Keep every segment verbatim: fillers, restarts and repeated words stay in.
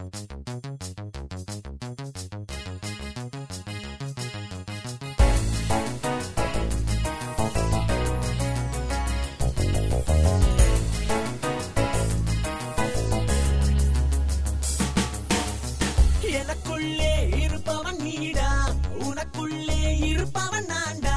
எனக்குள்ளே இருப்பவன் நீடா, உனக்குள்ளே இருப்பவன் நான்டா.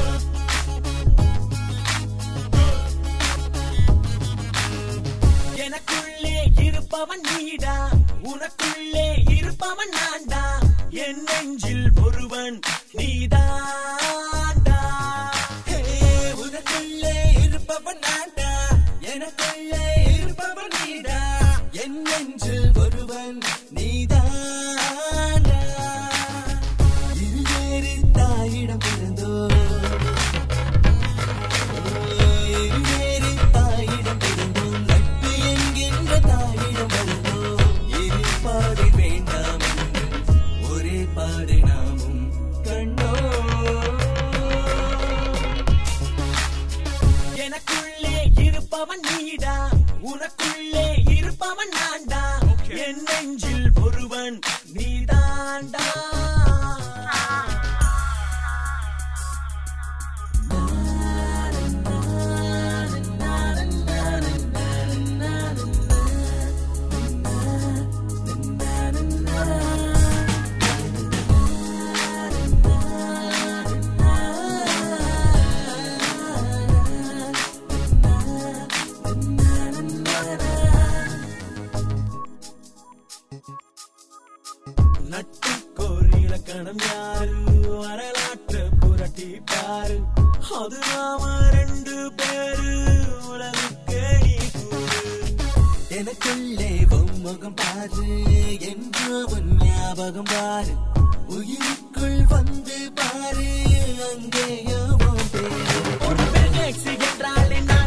எனக்குள்ளே இருப்பவன் நீடா, உனக்குள்ளே இருப்பவன் நான்டா. என் நெஞ்சில் ஒருவன் நீதான்டா. உனக்குள்ளே இருப்பவன் நான்டா, எனக்குள்ளே இருப்பவன் நீடா. என் நெஞ்சில் ஒருவன் நீதான்டா. இருவேறு தாயிடம் பிறந்தோ, இருவேறு தாயிடம் பிறந்தோ, நட்பு என்கின்ற தாயிடம் பிறந்தோ. இரு பாதை வேண்டாம் என்று ஒரே பாதை நாமும் கண்டோ. எனக்குள்ளே இருப்பவன் நீடா, உனக்குள்ளே இருப்பவன் நான்டா. என் நெஞ்சில் ஒருவன் நீதான்டா. நட்புக்கோர் இலக்கணம் யாரு, வரலாற்று புரட்டி பாரு. அது நாம ரெண்டு பேரு, உலகுக்கு நீ கூறு. எனக்குள்ளே முகம் பாரு, என்று உன் ஞாபகம் பாரு. உயிருக்குள் வந்து பாரு, அங்கேயோ உன் பேரு. ஒரு பெண் என்றால் என்ன